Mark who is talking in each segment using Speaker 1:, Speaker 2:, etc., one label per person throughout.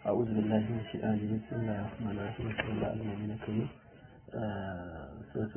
Speaker 1: أعوذ بالله من الشيطان الرجيم بسم الله الرحمن الرحيم صلى الله على النبي الكريم سورة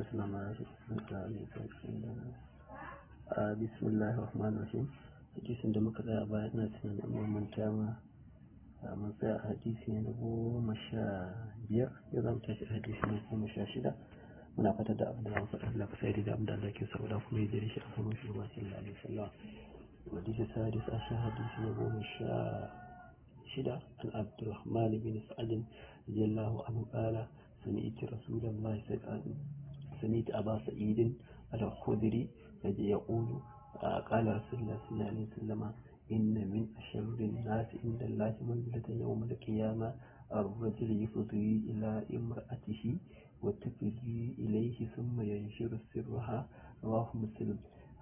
Speaker 1: بسم الله الرحمن الرحيم hadisin da muka tsaya baya ina tunanin mun manta ma mun tsaya a hadisi na 15 ya zama tashi hadisi na 16 muna fata da abin da zamu faɗa Allah ka sai da abin da Allah ke saboda kuma ya jira shi a kan shugaba sallallahu alaihi wasallam hadisi sadis asha hadisi na 16 عن عبد الرحمن بن سعد رضي الله عنه قال سمعت رسول الله سمعت أبا سعيد الخدري يقول قال رسول الله صلى الله عليه وسلم إن من أشر الناس عند الله منزلة يوم القيامة الرجل يفضي إلى امرأته وتفضي إليه ثم ينشر سرها رواه مسلم.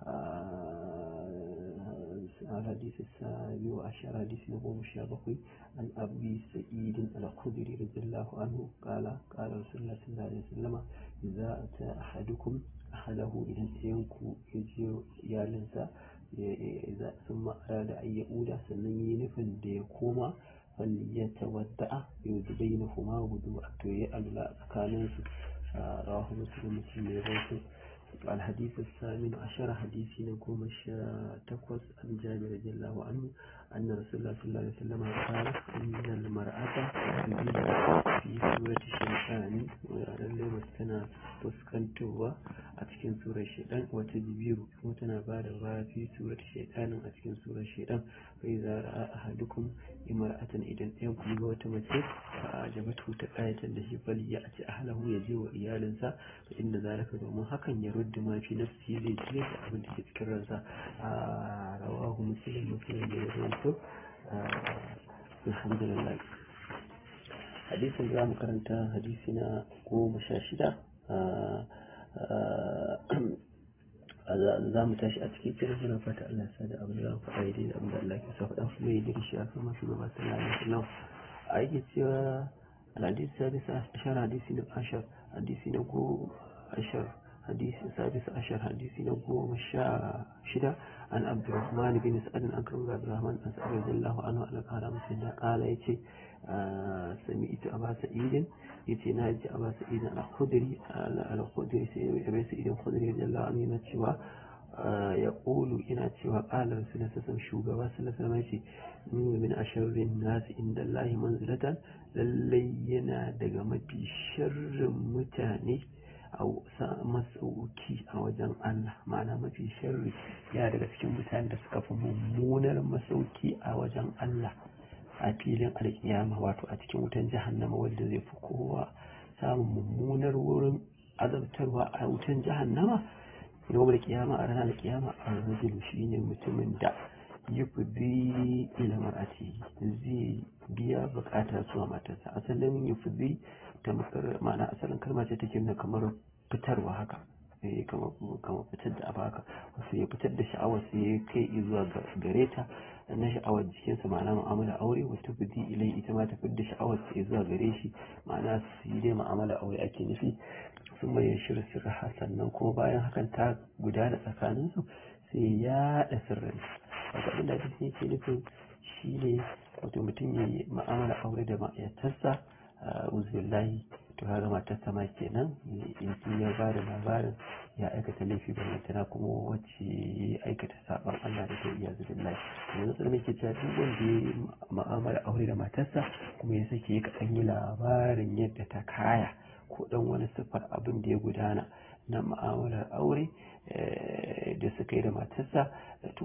Speaker 1: الحديث السابع عشر حديث نبوة مشابه عن أبي سعيد الخدري رضي الله عنه قال قال رسول الله صلى الله عليه وسلم إذا أتى أحدكم أحده إذا ينكو يجير يالنسا إذا ثم أراد أن يؤول سنين فليقوم فليتودع يود بينهما وضوء يأل لا كاننس رواه مسلم يروي. الحديث الثامن عشر حديث نقوم تقوس عن جابر رضي الله عنه أن رسول الله صلى الله عليه وسلم قال إن المرأة في سورة الشيطان ولله مستنا تسكنتوا أتكن سورة الشيطان وتدبير متنابار في سورة الشيطان أتكن سورة الشيطان فإذا رأى أحدكم امرأة إذا ينكم وتمسك فأعجبته تقاية التي فليأتي أهله يجي وإيالنسا فإن ذلك دوما حقا يرد ما في نفسه زي جيد أبن تذكرنسا رواه مسلم يروي. الحمد لله. حديث الرام قرنتا حديثنا قوم شاشدة za mu tashi a cikin kiran suna fata Allah sa da abin da za mu faɗa daidai da abin da Allah ke sa faɗa kuma ya diri shi a kan masu gaba sallallahu alaihi wasallam a yake cewa al-hadisi sadis ashar hadisi na ashar hadisi na ashar hadisi sadis ashar hadisi na 16 an Abdurrahman bin Sa'ad an karɓi Abdurrahman bin Sa'ad radiyallahu anhu an qala musaida qala yace sami'tu Aba Sa'id yace na ji Aba Sa'id al-Khudri sai Aba Sa'id al-Khudri radiyallahu anhu yana cewa yaqulu ina cewa qala rasulullahi sallallahu alaihi shugaba sallallahu alaihi wasallam yace min asharrin nas inda Allah manzilatan lallai yana daga mafi sharrin mutane a masauki a wajen Allah ma'ana mafi sharri ya daga cikin mutane da suka fi mummunar masauki a wajen Allah a filin alkiyama wato a cikin wutan jahannama wanda zai fi kowa samun mummunar wurin azabtarwa a wutan jahannama yau da kiyama a ranar kiyama a rajulu shine mutumin da yufdi ila mar'ati zai biya bukatar zuwa matarsa asalin yufdi ta ma'ana asalin kalma ce take nuna kamar fitarwa haka kamar fitar da abaka wasu ya fitar da sha'awar sai ya kai zuwa gare ta na sha'awar jikinsa ma'ana mu'amala aure wata fidi ilai ita ma ta fitar da sha'awar sai zuwa gare shi ma'ana su yi dai mu'amala aure ake nufi sun mai shirin sirra sannan kuma bayan hakan ta gudana tsakaninsu sai ya da sirrin wato abin da ake yake nufin shi ne wato mutum ya yi mu'amala aure da ma'aikatarsa uzubillahi to kaga matarsa ma kenan in ya ba da labarin ya aikata laifi ba tana kuma wacce ya aikata saban Allah da ta iya zubillahi yanzu sai nake cewa duk wanda ya yi mu'amala aure da matarsa kuma ya sake ka dan yi labarin yadda ta kaya ko dan wani sifar abin da ya gudana na mu'amalar aure da suka yi da matarsa to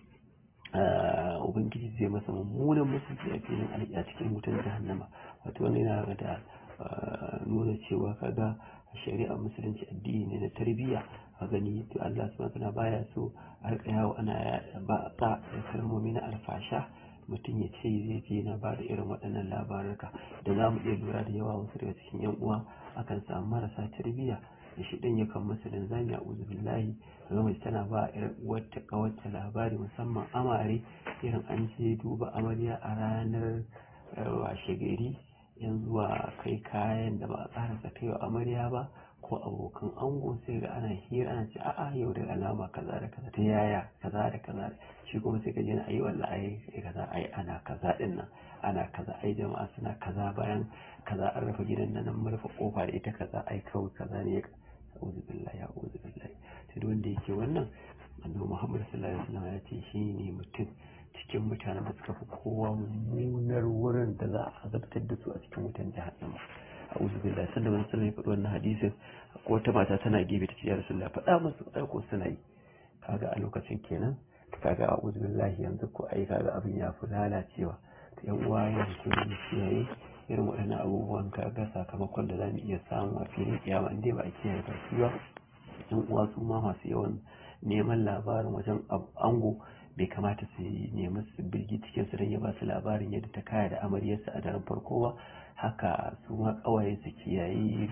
Speaker 1: ubangiji zai masa mummunan mutunci a filin a cikin wutan jahannama wato wani yana da nuna cewa kaga shari'ar musulunci addini ne na tarbiyya a gani to Allah subhanahu wa baya so a rika yawo ana ba da kalmomi na alfasha mutum ya ce zai je na ba da irin waɗannan labaruka da za mu iya lura da yawa wasu daga cikin yan uwa akan samu marasa tarbiyya da shi ɗin yakan masu linzami a uzubillahi ga mace tana ba irin wata kawarta labari musamman amare irin an je duba amarya a ranar washe gari yan zuwa kai kayan da ba a ƙarasa kai wa amarya ba ko abokan ango sai ga ana hira ana ce a'a yau da alama kaza da kaza ta yaya kaza da kaza shi kuma sai ka je na ayi wallahi ai kaza ai ana kaza din nan ana kaza ai jama'a suna kaza bayan kaza an rufe gidan nan an rufe kofa da ita kaza ai kawai kaza ne a'udhu billahi a'udhu billahi sai duk wanda yake wannan annabi Muhammad sallallahu alaihi wasallam ya ce shi ne mutum cikin mutanen da suka fi kowa mummunar wurin da za a azabtar da su a cikin wutan jahannama a'udhu billahi sanda wani sallallahu ya faɗi wannan hadisin ko wata mata tana gefe ta ce ya rasulullah faɗa musu aiko suna yi kaga a lokacin kenan kaga a'udhu billahi yanzu ko ai kaga abin ya fi lalacewa to yan uwa yana da kyau mu kiyaye irin waɗannan abubuwan kaga sakamakon da za mu iya samu a filin kiyama in dai ba a kiyaye baki ba yan uwa su ma masu yawan neman labarin wajen ango bai kamata su nemi su birgi cikin su don ya ba su labarin yadda ta kaya da amaryarsa a daren farko ba haka su ma kawaye su kiyaye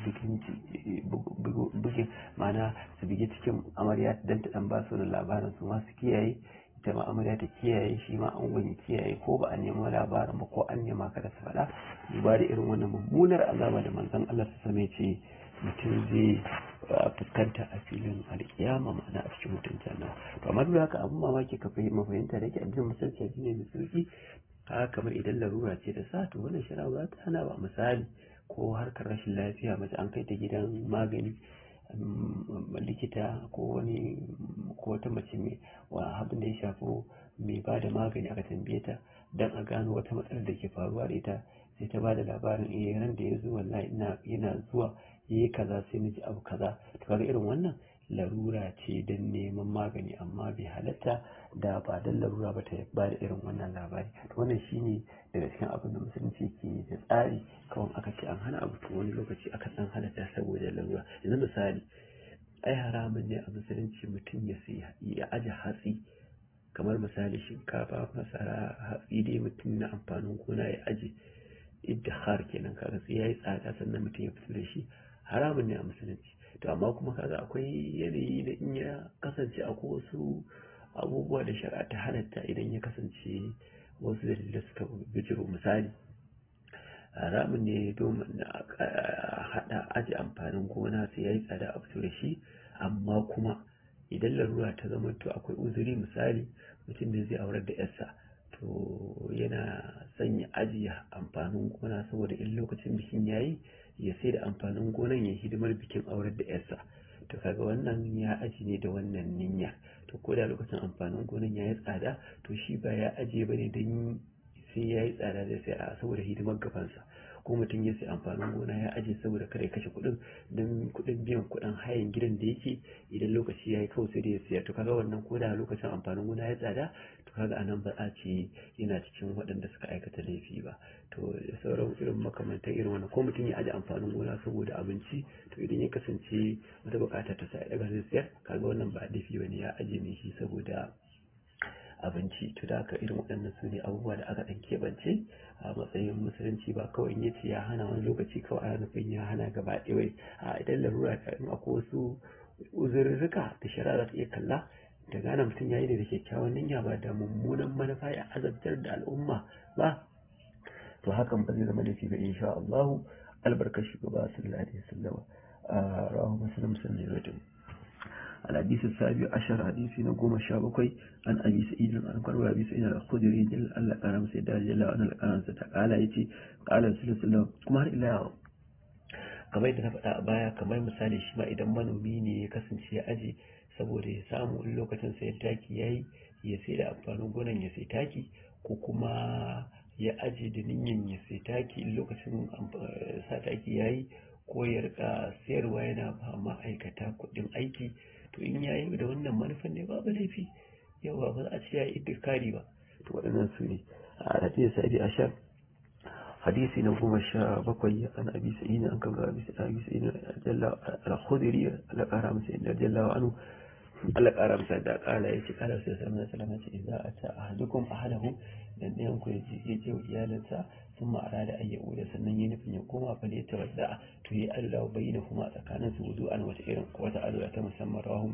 Speaker 1: bugin mana su bigi cikin amarya don ta dan ba su da labarin su ma su kiyaye ita ma amarya ta kiyaye shi ma angon ya kiyaye ko ba a nemi labarin ba ko an nema kada su faɗa duba da irin wannan mummunar azaba da manzon Allah su same ce mutum zai fuskanta a filin alkiyama ma'ana a cikin mutum janna to amma duk haka abun mamaki ka fahimta da yake addinin musulunci addini mai sauki haka kamar idan larura ce da sa to wannan shari'a ba ta hana ba misali ko harkar rashin lafiya mace an kai ta gidan magani likita ko wata mace mai abin da ya shafi mai ba da magani aka tambaye ta don a gano wata matsalar da ke faruwa da ita sai ta ba da labarin ran da ya zo wallahi yana zuwa yayi kaza sai naji abu kaza to kaga irin wannan larura ce don neman magani amma bai halatta da ba don larura ba ta ba da irin wannan labari to wannan shine daga cikin abin da musulunci ke da tsari kawai aka ce an hana abu to wani lokaci aka dan halatta saboda larura yanzu misali ai haramun ne a musulunci mutum ya aje hatsi kamar misali shinkafa masara hatsi dai mutum na amfanin gona ya aje iddihar kenan kaga sai yayi tsada sannan mutum ya fito da shi haramun ne a musulunci to amma kuma kaga akwai yanayi da in ya kasance akwai wasu abubuwa da shari'a ta halatta idan ya kasance wasu dalilai suka bijiro misali haramun ne domin hada aji amfanin gona sai yayi tsada a fito da shi amma kuma idan larura ta zama to akwai uzuri misali mutum ne zai aurar da yarsa to yana sanya ajiye amfanin gona saboda in lokacin bikin yayi ya sai da amfanin gonan ya hidimar bikin aurar da yarsa to kaga wannan ya aji ne da wannan niyya to ko da lokacin amfanin gonan yayi tsada to shi ba ya ajiye bane dan sai yayi tsada da sai a saboda hidimar gabansa ko mutum ya sai amfanin gona ya ajiye saboda kare kashe kuɗin don kuɗin biyan kuɗin hayan gidan da yake idan lokaci yayi kawai sai da ya siya to kaga wannan ko da lokacin amfanin gona ya tsada to kaga anan ba a ce yana cikin waɗanda suka aikata laifi ba to sauran irin makamantan irin wannan ko mutum ya aje amfanin gona saboda abinci to idan ya kasance wata bukata ta sa ya daga zai siyar kaga wannan ba laifi bane ya aje ne shi saboda abinci to da haka irin waɗannan su ne abubuwa da aka ɗan keɓance a matsayin musulunci ba kawai ya ce ya hana wani lokaci kawai ana nufin ya hana gaba ɗaya a idan larura ta in akwai wasu uzurruka da shari'a za ta iya kalla da gane mutum ya yi da kyakkyawan niyya ba da mummunan manufa ya azabtar da al'umma ba to hakan ba zai zama laifi ba insha Allah albarkar shugaba sallallahu alaihi wasallam rawahu muslim sallallahu alaihi wasallam الحديث السابع عشر حديث نقوم الشابكي عن أبي سعيد عن قرب أبي سعيد الخدري جل الله قال سيدنا جل وعلا قال ستقال يتي قال رسول الله صلى الله عليه وسلم كما إلا kamar yadda na faɗa a baya kamar misali shi ma idan manomi ne ya kasance ya aje saboda ya samu in lokacin sayan taki yayi ya sai da amfanin gonan ya sai taki ko kuma ya aje da niyyar ya sai taki in lokacin sa taki yayi ko ya rika sayarwa yana ba ma'aikata kuɗin aiki to in yayi da wannan manufan ne babu laifi yawa ba za a ce ya yi iddikari ba to waɗannan su ne a hadisi sai ashar hadisi na 17 an abi sa'id an kan abi sa'id jalla al-khudri la qara masa inda jalla anhu Allah qara masa da kala yace kala sai sallallahu alaihi wasallam ce idza ata ahadukum ahlahu dan ɗayan ku yaje iyalansa ثم أراد أن يقول سنن ينفن يقوم فليتودع تهي الله بينهما tsakanin su wudu'an wata irin wata alwa ta musamman rawahu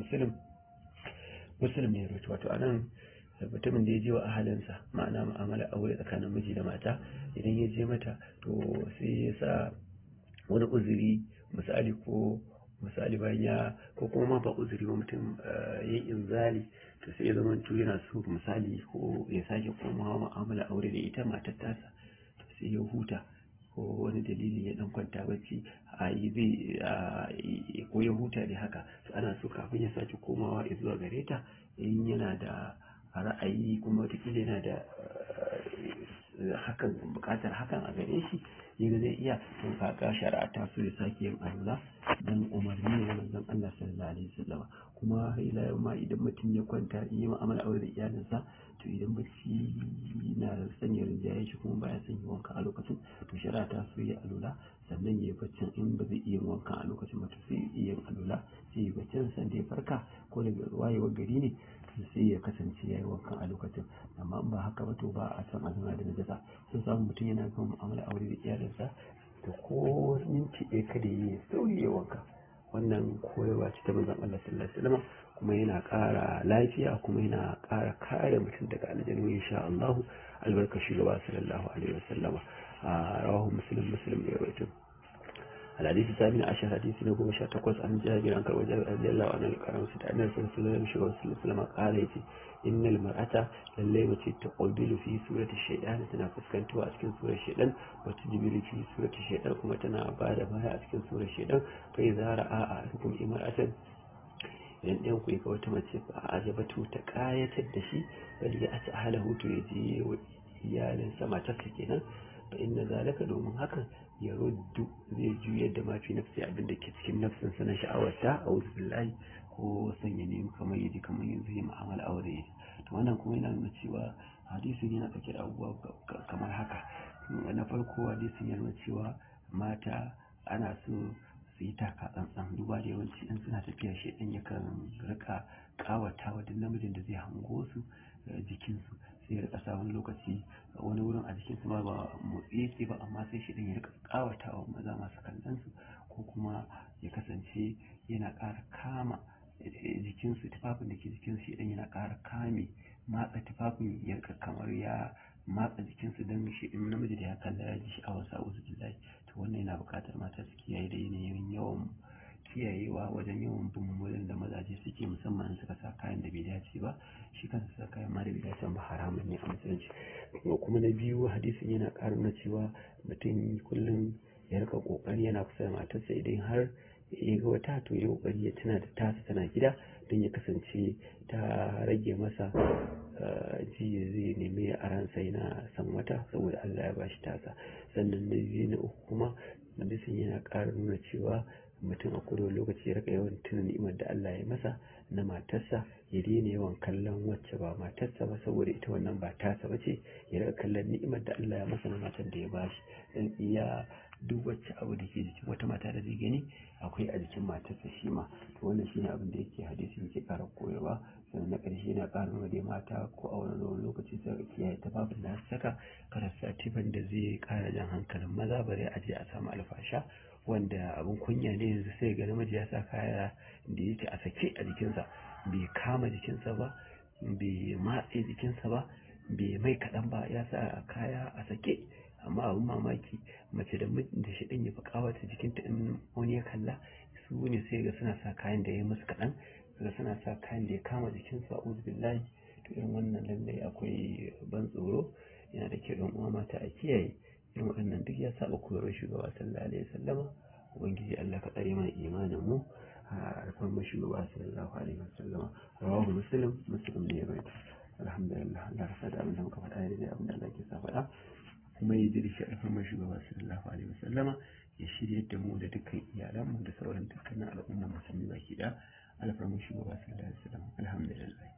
Speaker 1: muslim ne rawaito wato anan mutumin da ya je wa ahalinsa ma'ana mu'amala aure tsakanin miji da mata idan ya je mata to sai ya sa wani uzuri misali ko misali bayan ya ko kuma ma ba uzuri ba mutum yin inzali to sai ya zama to yana so misali ko ya sake komawa mu'amala aure da ita matar tasa to sai ya huta ko wani dalili ya dan kwanta bacci a yi zai ko ya huta da haka to ana so kafin ya sake komawa zuwa gare ta in yana da ra'ayi kuma wataƙila yana da hakan buƙatar hakan a gare shi yaga zai iya to kaga shari'a ta so ya sake yin alwala dan umarni ne manzon Allah sallallahu alaihi wasallam kuma ila yau ma idan mutum ya kwanta yi mu'amala aure da iyalinsa to idan bacci na sanya rinjaye shi kuma baya son yi wanka a lokacin to shari'a ta so ya alwala sannan ya yi baccin in ba zai iya wanka a lokacin ba to sai ya iya yin alwala sai ya baccin san da ya farka ko daga wayewar gari ne sai ya kasance ya yi wankan a lokacin amma ba haka ba to ba a san azuma da najasa sun samu mutum yana kan mu'amala aure da iyalinsa da ko minti ɗaya kada yi sauri ya wanka wannan koyarwa ce ta manzon Allah sallallahu alaihi wasallam kuma yana ƙara lafiya kuma yana ƙara kare mutum daga aljanu insha Allah albarka shugaba sallallahu alaihi wasallam rawahu muslim ya rawaito الحديث الثامن عشر حديث نبوة شاتقوس عن جابر عن كرب رضي الله عنه الكرام ستعنا صلى الله عليه وسلم قال إن المرأة للي تقبل في سورة الشيطان تنافس كنتوا أسكن سورة الشيطان وتجبل في سورة الشيطان كما تنابال ما أسكن سورة الشيطان فإذا رأى أحدكم امرأة idan ɗan ku ga wata mace ba a azabatu ta ƙayatar da shi bal ya ata ahlahu to ya je wa iyalinsa matarsa kenan fa inna zalika domin hakan ya ruddu zai juyar da mafi nafsi abin da ke cikin nafsin sa na sha'awarta a wuzu billahi ko sanya ne kamar yaji kamar yanzu yi mu'amala aure to wannan kuma yana nuna cewa hadisin yana ɗauke da abubuwa kamar haka na farko hadisin yana nuna cewa mata ana so su yi taka tsantsan duba da yawanci in suna tafiya shi ɗin yakan rika ƙawata wa duk namijin da zai hango su jikinsu sai ya rika sa wani lokaci wani wurin a jikinsu ma ba motsi yake ba amma sai shi ɗin ya rika ƙawata wa maza masu kallon su ko kuma ya kasance yana ƙara kama jikinsu tufafin da ke jikinsu shi ɗin yana ƙara kame matsa tufafin ya rika kamar ya matsa jikinsu don shi ɗin namiji da ya kalla ya ji sha'awar sa uzu billahi to wannan yana buƙatar mata su kiyaye da yanayin yawan kiyayewa wajen yawan bin wajen da mazaje suke musamman suka sa kayan da bai dace ba shi kansa sa kayan ma da bai dace ba haramun ne a musulunci kuma na biyu hadisin yana ƙara nuna cewa mutum kullum ya rika ƙoƙari yana kusa da matarsa idan har ya ga wata to ya ƙoƙari ya tuna da tasa tana gida don ya kasance ta rage masa ji zai nemi a ransa yana son wata saboda Allah ya bashi tasa sannan na biyu na uku kuma hadisin yana ƙara nuna cewa mutum a kowane lokaci ya rika yawan tuna ni'imar da Allah ya masa na matarsa ya daina yawan kallon wacce ba matarsa ba saboda ita wannan ba tasa ba ce ya rika kallon ni'imar da Allah ya masa na matar da ya bashi dan iya duk wacce abu da ke jikin wata mata da zai gani akwai a jikin matarsa shi ma to wannan shine abin da yake hadisi yake ƙara koyarwa sannan na ƙarshe yana ƙara nuna dai mata ko a wani lokaci sai kiyaye tafafin da saka kada sa tifan da zai ƙara jan hankalin maza bare a je a samu alfasha wanda abin kunya ne yanzu sai ga namiji ya sa kaya da yake a sake a jikinsa bai kama jikinsa ba bai matse jikinsa ba bai mai kaɗan ba ya sa kaya a sake amma abin mamaki mace da shi ɗin ya fi kawata jikinta in wani ya kalla su ne sai ga suna sa kayan da ya musu kaɗan ga suna sa kayan da ya kama jikinsu a uzubillahi to irin wannan lallai akwai ban tsoro yana da kyau ɗan uwa mata a kiyaye irin waɗannan duk ya saba koyarwar shugaba sallallahu alaihi wasallama ubangiji Allah ka tsare mana imanin mu a alfarmar shugaba sallallahu alaihi wasallama rawahu muslim ne ya rawaita alhamdulillah Allah ka sada abin da muka faɗa da abin da Allah ke sa faɗa kuma ya dirshi alfarmar shugaba sallallahu alaihi wasallama ya shirya da mu da dukkan iyalanmu da sauran dukkanin al'ummar musulmi baki ɗaya alfarmar shugaba sallallahu alaihi wasallama alhamdulillah